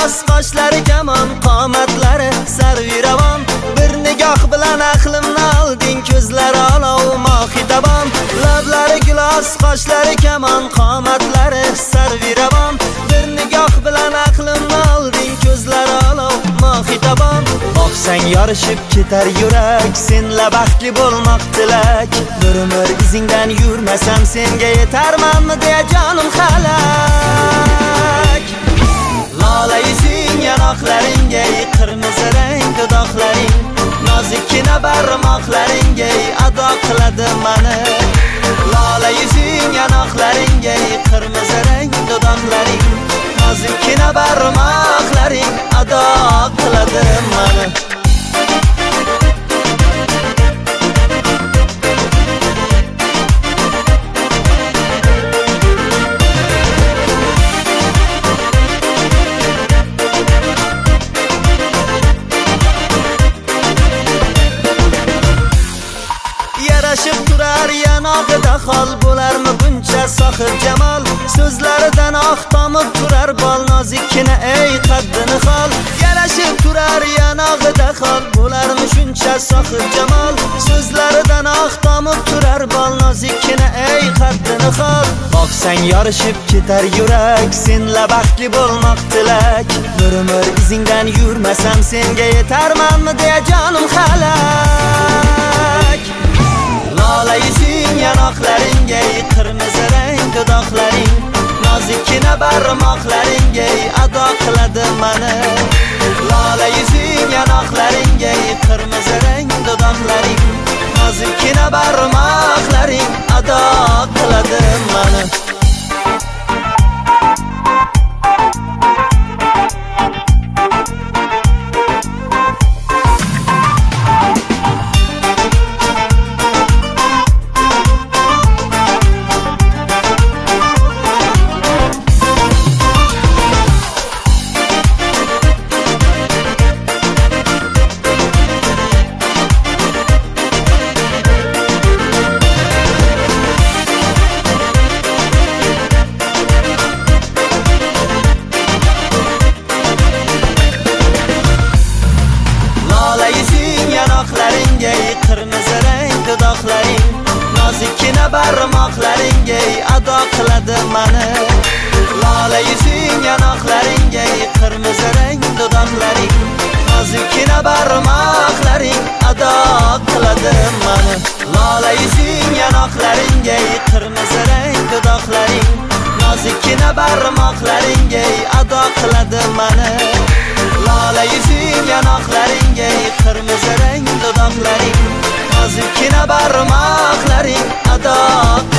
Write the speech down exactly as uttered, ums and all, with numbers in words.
gilos, qoshlari kamon, qomatlari sarviravon. Bir nigoh bilan aqlimni olding, ko'zlari olov, mohitaban. Lablari gilos, qoshlari kamon, qomatlari sarviravon. Bir nigoh bilan aqlimni olding, ko'zlari olov, mohitaban. Boqsang yorishib ketar yurak, senla baxtli bo'lmoq tilak. Bir umr izingdan yurmasam senga yetarmanmi deya jonim halak. Lola yuzing, yanoqlaringga, qirmizi rang dudoqlaring, nozikkina barmoqlaringga ado qiladi mani. Lola yuzing, yanoqlaringga, qirmizi rang dudoqlaring, nozikkina barmoqlaring ado qiladi mani. Yarashib turar yanog'ida xol, bo'larmi buncha sohib jamol? So'zlaridan oq tomib turar bol, nozikkina ey qaddini xol. Yarashib turar yanog'ida xol, bo'larmi shuncha sohib jamol? So'zlaridan oq tomib turar bol, nozikkina ey qaddini xol. Boqsang yorishib ketar yurak, senla baxtli bo'lmoq tilak. Bir umr izingdan yurmasam senga yetarmanmi deya jonim halak. Lola yuzing, yanoqlaringga, qirmizi rang dudoqlaring, nozikkina barmoqlaringga ado qiladi mani. Lola yuzing, yanoqlaringga, qirmizi rang dudoqlaring, nozikkina barmoqlaring ado qiladi mani. Qirmizi rang dudoqlaring, nozikkina barmoqlaringga ado qiladi mani. Lola yuzing, yanoqlaringga, qirmizi rang dudoqlaring, nozikkina barmoqlaring ado qiladi mani. Lola yuzing, yanoqlaringga, qirmizi rang dudoqlaring, nozikkina barmoqlaringga ado qiladi mani. Lola yuzing, yanoqlaringga, qirmizi rang dudoqlaring, nozikkina barmoqlaring ado